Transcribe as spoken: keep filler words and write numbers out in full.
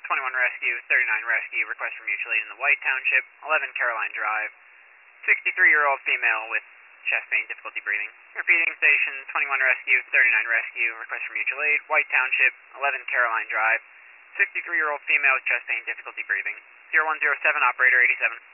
twenty-one Rescue, thirty-nine Rescue, request for mutual aid in the White Township, eleven Caroline Drive, sixty-three-year-old female with chest pain, difficulty breathing. Repeating station, twenty-one Rescue, thirty-nine Rescue, request for mutual aid, White Township, eleven Caroline Drive, sixty-three-year-old female with chest pain, difficulty breathing. zero one zero seven, operator eighty-seven.